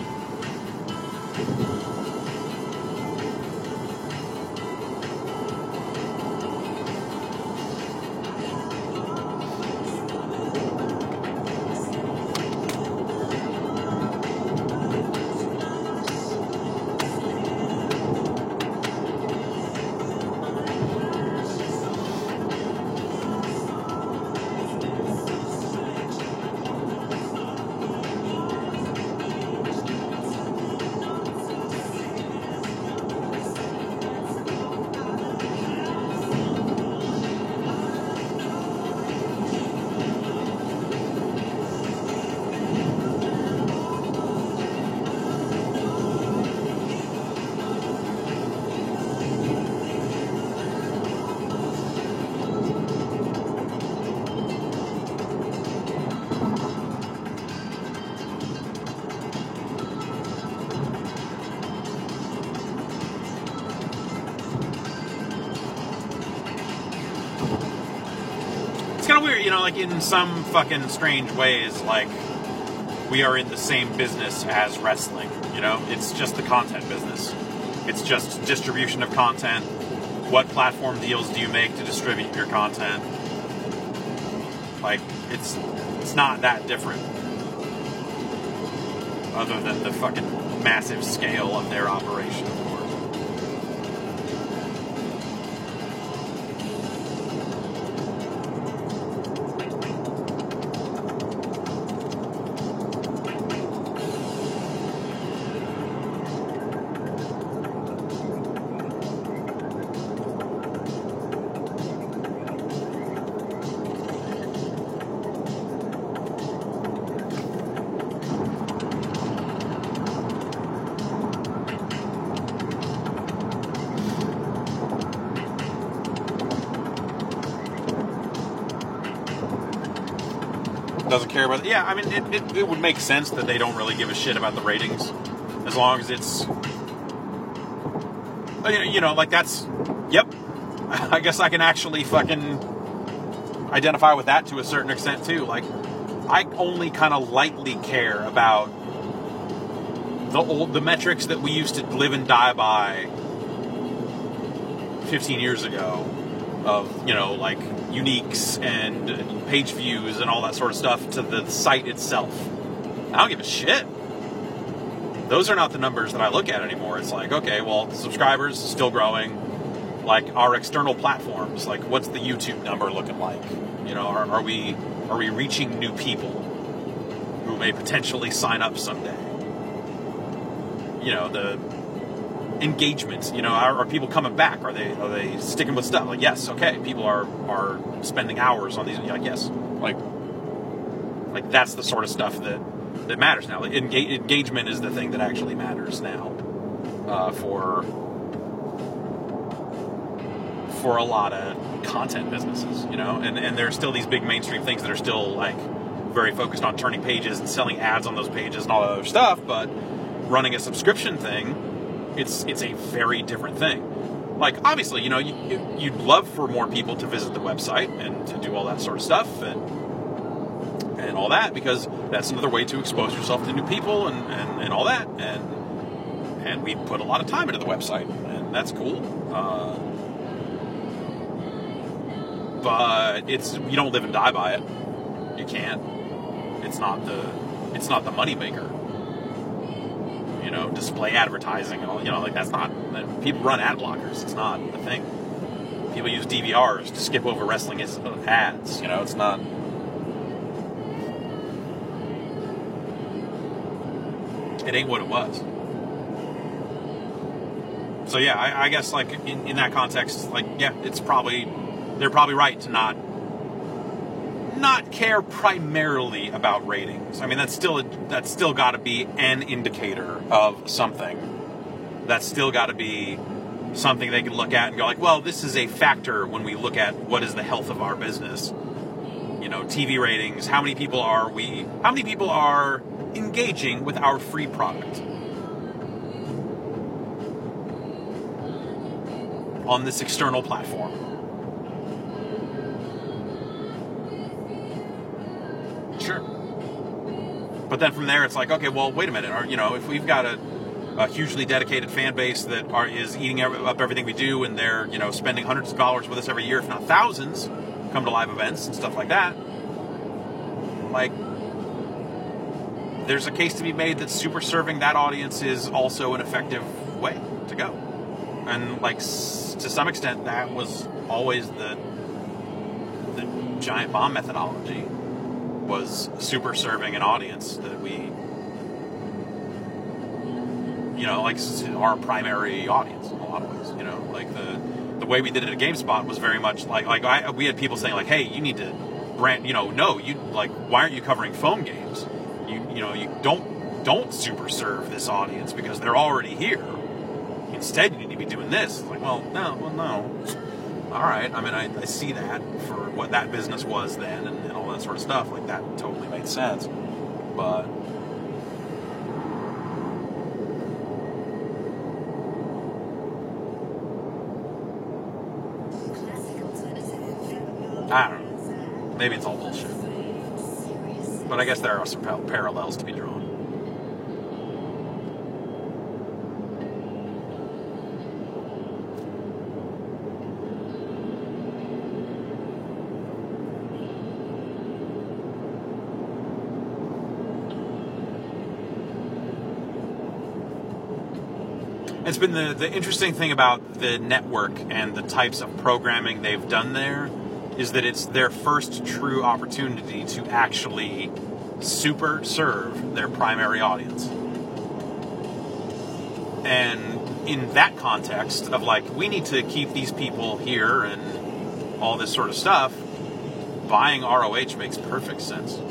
You know, like, in some fucking strange ways, like, we are in the same business as wrestling, you know? It's just the content business. It's just distribution of content. What platform deals do you make to distribute your content? Like, it's it's not that different. Other than the fucking massive scale of their operation, of course. Doesn't care about it. Yeah, I mean, it, it, it would make sense that they don't really give a shit about the ratings as long as it's, you know, like, that's, yep, I guess I can actually fucking identify with that to a certain extent too. Like, I only kind of lightly care about the old, the metrics that we used to live and die by fifteen years ago of, you know, like, uniques and page views and all that sort of stuff to the site itself. I don't give a shit. Those are not the numbers that I look at anymore. It's like, okay, well, subscribers still growing. Like, our external platforms, like, what's the YouTube number looking like? You know, are, are we are we reaching new people who may potentially sign up someday? You know, the engagement, you know, are, are people coming back? Are they are they sticking with stuff? Like, yes, okay, people are are spending hours on these. Like, yes, like like that's the sort of stuff that that matters now. Like, engage, engagement is the thing that actually matters now uh, for for a lot of content businesses, you know. And and there are still these big mainstream things that are still, like, very focused on turning pages and selling ads on those pages and all that other stuff. But running a subscription thing, It's it's a very different thing. like, obviously, you know, you, you, you'd love for more people to visit the website and to do all that sort of stuff and and all that, because that's another way to expose yourself to new people and, and, and all that. And and we put a lot of time into the website, and that's cool. Uh, but it's you don't live and die by it. You can't. It's not the it's not the moneymaker. You know, display advertising and all, you know, like that's not, people run ad blockers. It's not a thing. People use D V Rs to skip over wrestling ads. You know, it's not. It ain't what it was. So yeah, I, I guess like in, in that context, like yeah, it's probably they're probably right to not not care primarily about ratings. I mean, that's still a, that's still got to be an indicator of something. That's still got to be something they can look at and go like, well, this is a factor when we look at what is the health of our business. You know, T V ratings. How many people are we? How many people are engaging with our free product on this external platform? Sure. But then from there, it's like, okay, well, wait a minute. Or, you know, if we've got a, a hugely dedicated fan base that are is eating every, up everything we do, and they're, you know, spending hundreds of dollars with us every year, if not thousands, come to live events and stuff like that, like, there's a case to be made that super serving that audience is also an effective way to go. And, like, s- to some extent, that was always the the Giant Bomb methodology. Was super serving an audience that we, you know, like our primary audience in a lot of ways. You know, like the the way we did it at GameSpot was very much like like I we had people saying like, hey, you need to brand, you know, no, you like why aren't you covering phone games? You you know you don't don't super serve this audience because they're already here. Instead, you need to be doing this. It's like, well, no, well, no. All right. I mean, I, I see that for what that business was then and, and all that sort of stuff. Like, that totally made sense. But I don't know. Maybe it's all bullshit. But I guess there are some parallels to be drawn. It's been the, the interesting thing about the network and the types of programming they've done there is that it's their first true opportunity to actually super serve their primary audience. And in that context of like, we need to keep these people here and all this sort of stuff, buying R O H makes perfect sense.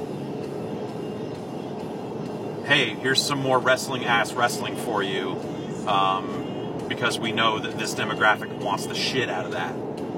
Hey, here's some more wrestling ass wrestling for you. Um, because we know that this demographic wants the shit out of that.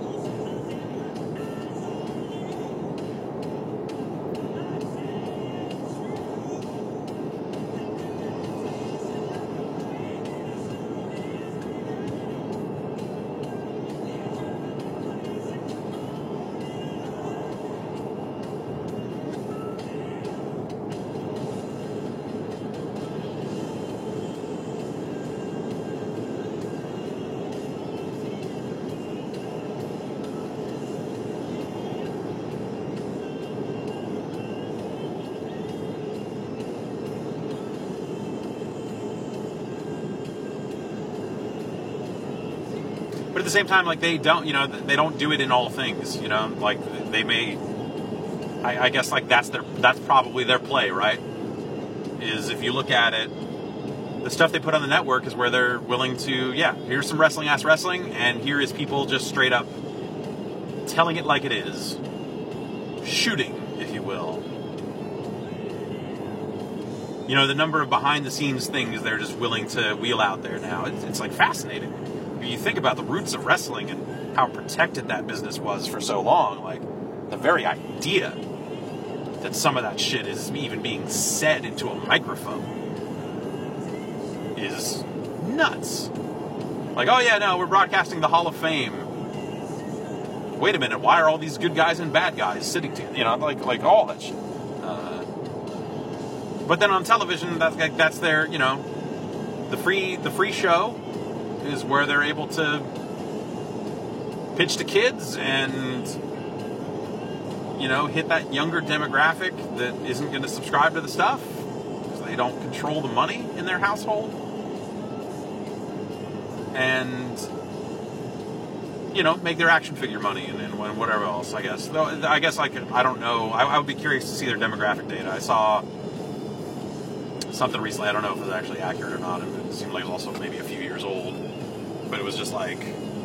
But at the same time, like, they don't, you know, they don't do it in all things, you know, like, they may, I, I guess, like, that's their, that's probably their play, right? Is if you look at it, the stuff they put on the network is where they're willing to, yeah, here's some wrestling-ass wrestling, and here is people just straight up telling it like it is. Shooting, if you will. You know, the number of behind-the-scenes things they're just willing to wheel out there now, it's, it's like, fascinating. You think about the roots of wrestling and how protected that business was for so long, like, the very idea that some of that shit is even being said into a microphone is nuts. Like, oh yeah, no, we're broadcasting the Hall of Fame. Wait a minute, why are all these good guys and bad guys sitting together? You know, like like all that shit. Uh, but then on television, that's like, that's their, you know, the free the free show is where they're able to pitch to kids and, you know, hit that younger demographic that isn't going to subscribe to the stuff because they don't control the money in their household. And, you know, make their action figure money and, and whatever else, I guess. Though I guess I could, I don't know. I, I would be curious to see their demographic data. I saw something recently. I don't know if it was actually accurate or not. It seemed like it was also maybe a few years old. But it was just like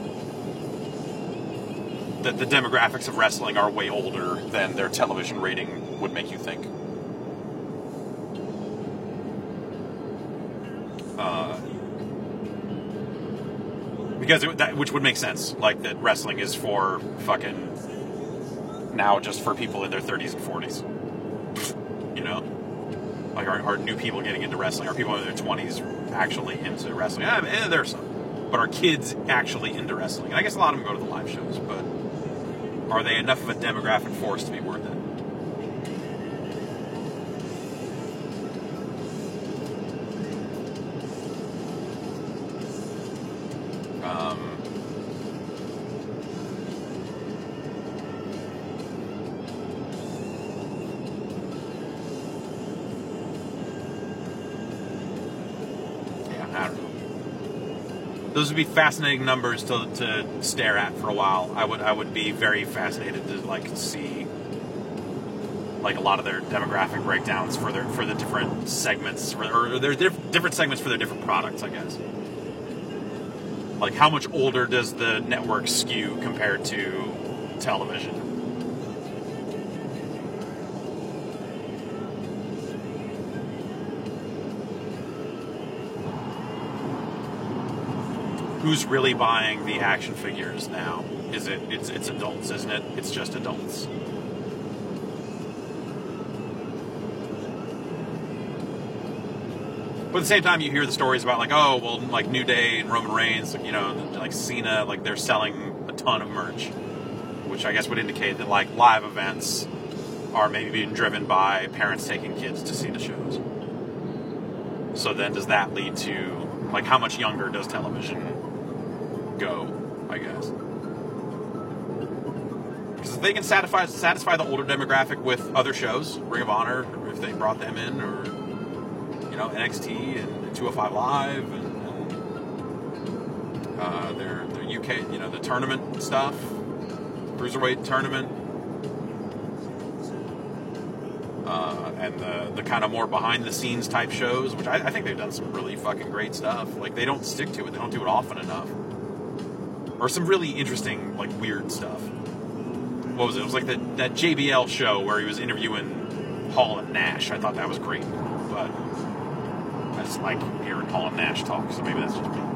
that the demographics of wrestling are way older than their television rating would make you think. Uh, because it, that, which would make sense, like that wrestling is for fucking now just for people in their thirties and forties. You know, like are, are new people getting into wrestling? Are people in their twenties actually into wrestling? Yeah, eh, there's some, but are kids actually into wrestling? And I guess a lot of them go to the live shows, but are they enough of a demographic force to be worth it? Um, yeah, I don't know. Those would be fascinating numbers to to stare at for a while. I would I would be very fascinated to like see like a lot of their demographic breakdowns for their for the different segments for, or their diff, different segments for their different products, I guess. Like, how much older does the network skew compared to television? Who's really buying the action figures now? Is it? It's it's adults, isn't it? It's just adults. But at the same time, you hear the stories about, like, oh, well, like, New Day and Roman Reigns, like, you know, like, Cena, like, they're selling a ton of merch. Which I guess would indicate that, like, live events are maybe being driven by parents taking kids to see the shows. So then does that lead to, like, how much younger does television go, I guess? Because if they can satisfy, satisfy the older demographic with other shows, Ring of Honor, if they brought them in, or... you know, N X T and two oh five Live and, and uh, their their U K, you know, the tournament stuff, Cruiserweight tournament, uh, and the the kind of more behind the scenes type shows, which I, I think they've done some really fucking great stuff. Like, they don't stick to it; they don't do it often enough, or some really interesting, like, weird stuff. What was it? It was like that that J B L show where he was interviewing Hall and Nash. I thought that was great, but. I just like hearing Hall and Nash talk, so maybe that's just me.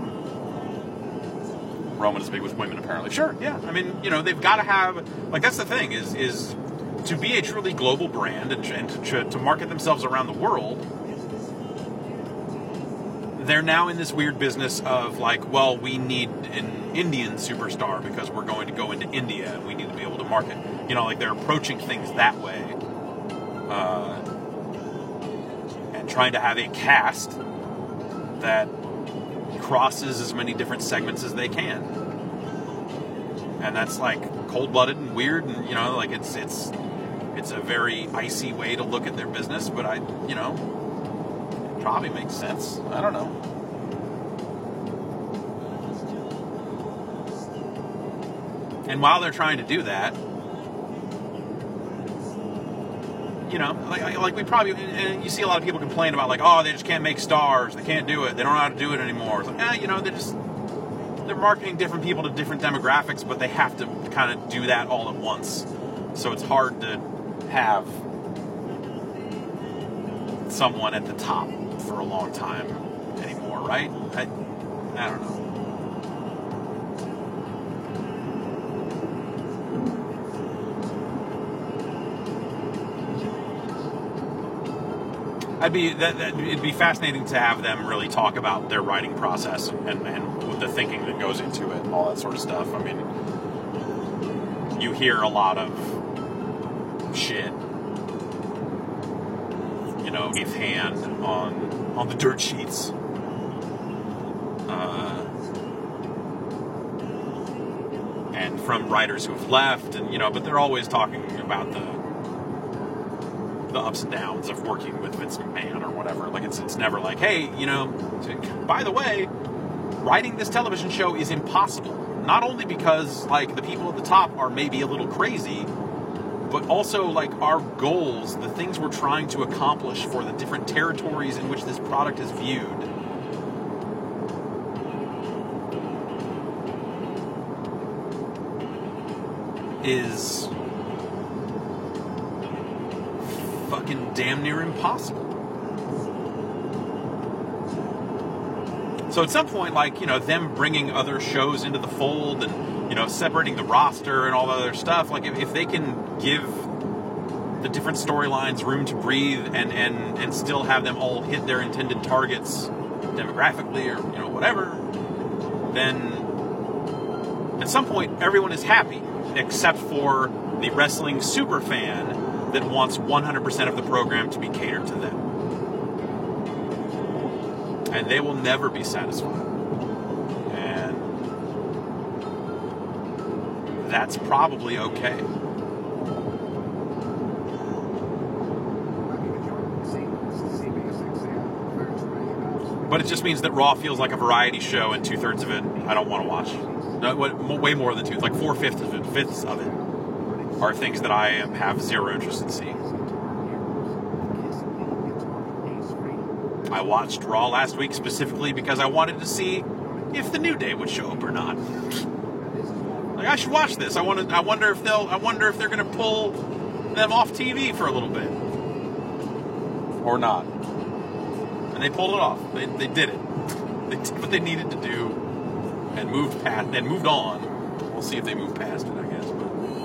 Roman is big with women, apparently. Sure, yeah. I mean, you know, they've got to have... Like, that's the thing, is is to be a truly global brand and, and to, to market themselves around the world, they're now in this weird business of, like, well, we need an Indian superstar because we're going to go into India and we need to be able to market. You know, like, they're approaching things that way. Uh... Trying to have a cast that crosses as many different segments as they can, and that's like cold-blooded and weird, and you know, like it's it's it's a very icy way to look at their business. But I, you know, it probably makes sense. I don't know. And while they're trying to do that, you know, like, like we probably, and you see a lot of people complain about, like, oh, they just can't make stars, they can't do it, they don't know how to do it anymore. It's like, eh, you know, they're just, they're marketing different people to different demographics, but they have to kind of do that all at once. So it's hard to have someone at the top for a long time anymore, right? I, I don't know. I, I'd be that, that it'd be fascinating to have them really talk about their writing process and, and the thinking that goes into it and all that sort of stuff. I mean, you hear a lot of shit, you know, with hand on on the dirt sheets. Uh, and from writers who have left, and you know, but they're always talking about the the ups and downs of working with Vince McMahon or whatever. Like it's it's never like, hey, you know, by the way, writing this television show is impossible. Not only because like the people at the top are maybe a little crazy, but also like our goals, the things we're trying to accomplish for the different territories in which this product is viewed, is fucking damn near impossible. So at some point, like, you know, them bringing other shows into the fold and, you know, separating the roster and all the other stuff, like if, if they can give the different storylines room to breathe and, and, and still have them all hit their intended targets demographically or, you know, whatever, then at some point everyone is happy except for the wrestling superfan that wants one hundred percent of the program to be catered to them. And they will never be satisfied. And that's probably okay. But it just means that Raw feels like a variety show, and two-thirds of it I don't want to watch. No, way more than two, like four-fifths of it, fifths of it are things that I have zero interest in seeing. I watched Raw last week specifically because I wanted to see if the New Day would show up or not. Like, I should watch this. I want to. I wonder if they'll. I wonder if they're going to pull them off T V for a little bit, or not. And they pulled it off. They they did it. They did what they needed to do, and moved past. And moved on. We'll see if they move past it, I guess. But.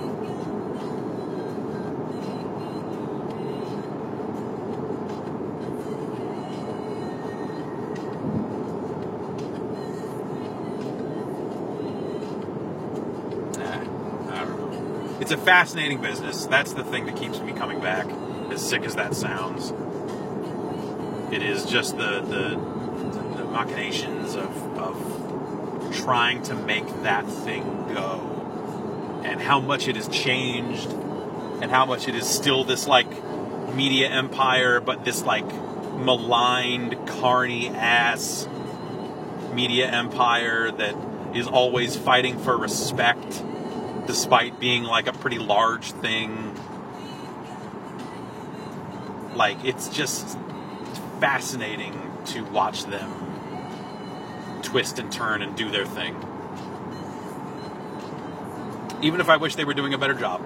It's a fascinating business. That's the thing that keeps me coming back, as sick as that sounds. It is just the the, the machinations of, of trying to make that thing go, and how much it has changed, and how much it is still this like media empire, but this like maligned, carny ass media empire that is always fighting for respect, despite being like a pretty large thing. Like, it's just fascinating to watch them twist and turn and do their thing. Even if I wish they were doing a better job.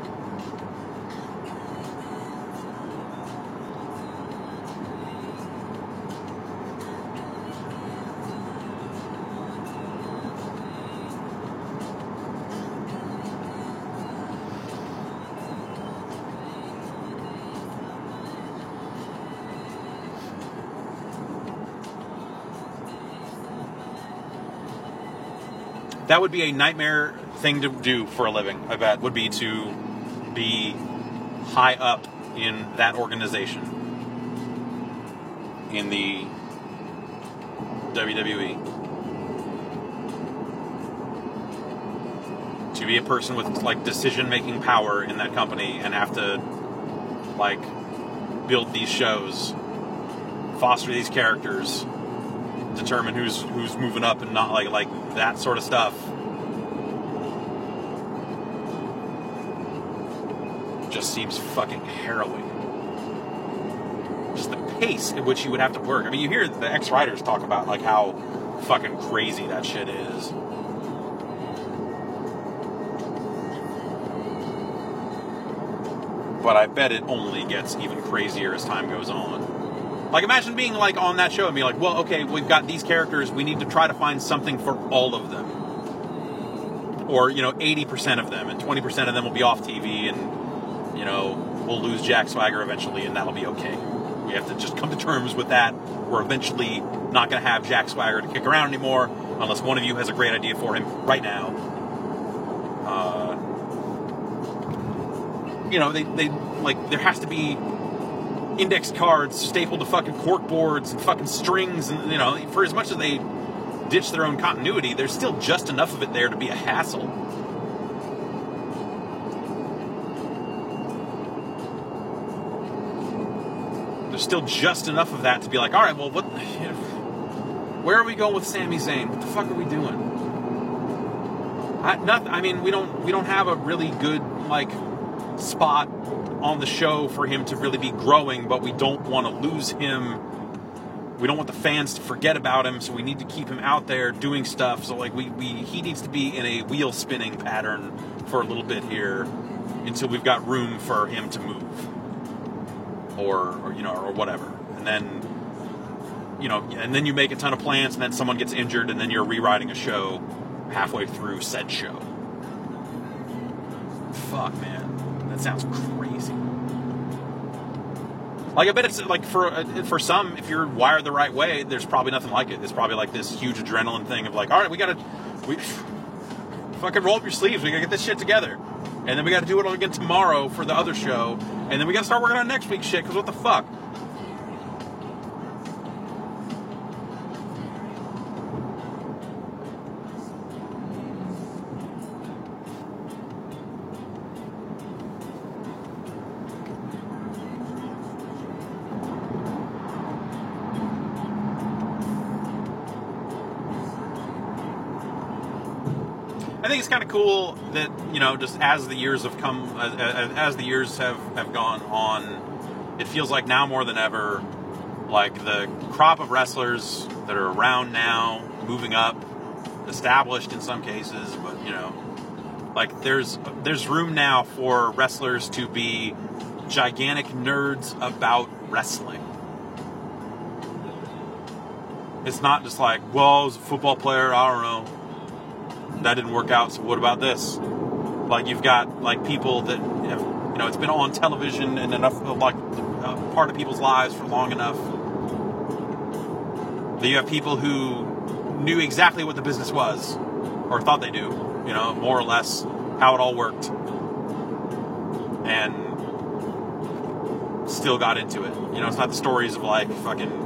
That would be a nightmare thing to do for a living, I bet, would be to be high up in that organization in the W W E. To be a person with, like, decision-making power in that company and have to, like, build these shows, foster these characters, determine who's who's moving up and not, like like that sort of stuff. Just seems fucking harrowing. Just the pace at which you would have to work. I mean, you hear the ex-writers talk about like how fucking crazy that shit is. But I bet it only gets even crazier as time goes on. Like, imagine being, like, on that show and being like, well, okay, we've got these characters, we need to try to find something for all of them. Or, you know, eighty percent of them, and twenty percent of them will be off T V, and, you know, we'll lose Jack Swagger eventually, and that'll be okay. We have to just come to terms with that. We're eventually not going to have Jack Swagger to kick around anymore unless one of you has a great idea for him right now. Uh, you know, they, they, like, there has to be index cards stapled to fucking cork boards and fucking strings, and, you know, for as much as they ditch their own continuity, there's still just enough of it there to be a hassle. There's still just enough of that to be like, all right, well, what, where are we going with Sami Zayn? What the fuck are we doing? I, not, I mean, we don't, we don't have a really good, like, spot on the show for him to really be growing, but we don't want to lose him. We don't want the fans to forget about him, so we need to keep him out there doing stuff. So, like, we, we he needs to be in a wheel spinning pattern for a little bit here until we've got room for him to move. Or, or, you know, or whatever. And then, you know, and then you make a ton of plans, and then someone gets injured, and then you're rewriting a show halfway through said show. Fuck, man. That sounds crazy. Like, I bet it's, like, for for some, if you're wired the right way, there's probably nothing like it. It's probably, like, this huge adrenaline thing of, like, all right, we gotta, we fucking roll up your sleeves. We gotta get this shit together. And then we gotta do it all again tomorrow for the other show. And then we gotta start working on next week's shit, because what the fuck? I think it's kind of cool that, you know, just as the years have come, as, as the years have, have gone on, it feels like now more than ever, like the crop of wrestlers that are around now, moving up, established in some cases, but, you know, like there's there's room now for wrestlers to be gigantic nerds about wrestling. It's not just like, well, I was a football player, I don't know. That didn't work out, so what about this? Like, you've got, like, people that have, you know, it's been on television and enough, like, uh, part of people's lives for long enough. That you have people who knew exactly what the business was, or thought they do, you know, more or less how it all worked. And still got into it. You know, it's not the stories of, like, fucking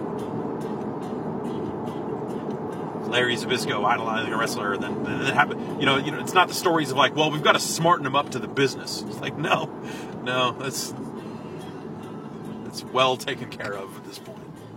Larry Zbyszko idolizing a wrestler, and then, then it happened. You know, you know, it's not the stories of like, well, we've got to smarten him up to the business. It's like, no, no, that's that's well taken care of at this point.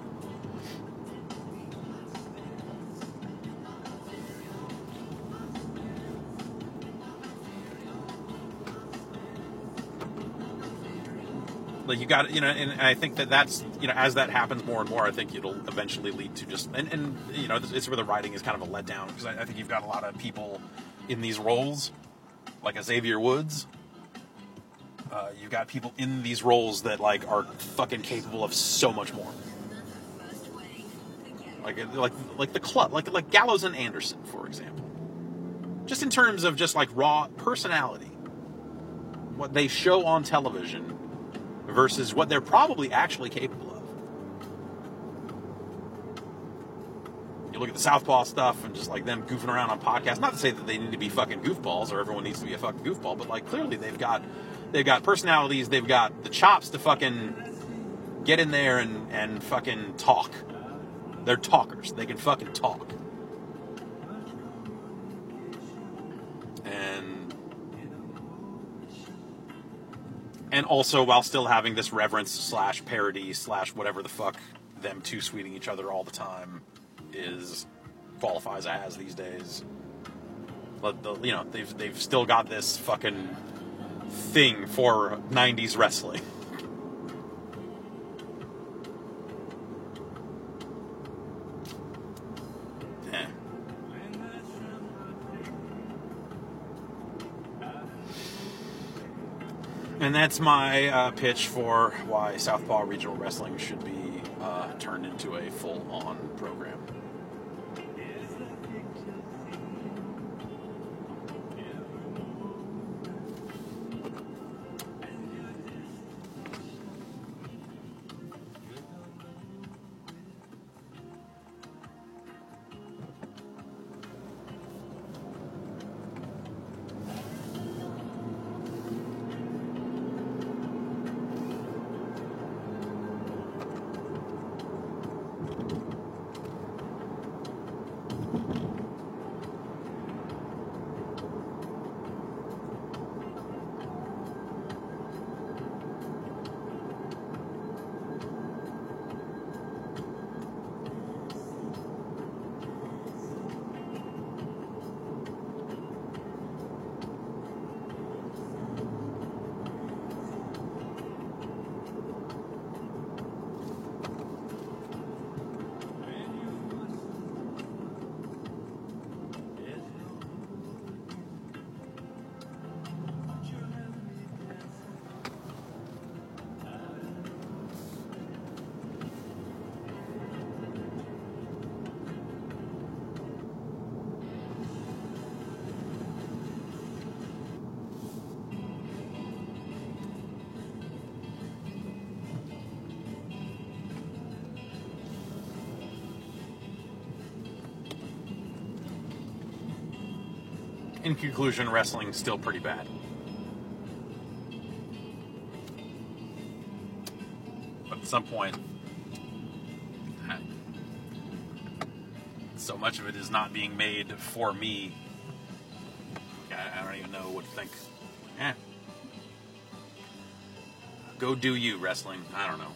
Like, you got, you know, and I think that that's, you know, as that happens more and more, I think it'll eventually lead to just, and, and you know, it's where the writing is kind of a letdown, because I, I think you've got a lot of people in these roles, like a Xavier Woods. Uh, you've got people in these roles that, like, are fucking capable of so much more. Like, like, like the club, like, like Gallows and Anderson, for example. Just in terms of just, like, raw personality. What they show on television versus what they're probably actually capable of. You look at the Southpaw stuff and just like them goofing around on podcasts. Not to say that they need to be fucking goofballs or everyone needs to be a fucking goofball, but like clearly they've got they've got personalities, they've got the chops to fucking get in there and, and fucking talk. They're talkers. They can fucking talk. And And also, while still having this reverence slash parody slash whatever the fuck them two sweeting each other all the time is qualifies as these days. But the, you know, they've they've still got this fucking thing for nineties wrestling. Eh. And that's my uh, pitch for why Southpaw Regional Wrestling should be uh, turned into a full-on program. in conclusion, wrestling's still pretty bad. But at some point, so much of it is not being made for me. I, I don't even know what to think. Eh. Go do you, wrestling. I don't know.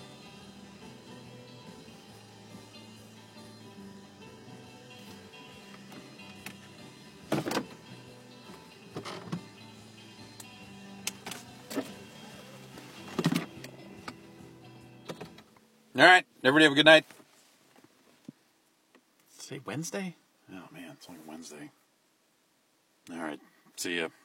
All right, everybody have a good night. Say Wednesday? Oh man, it's only Wednesday. All right, see ya.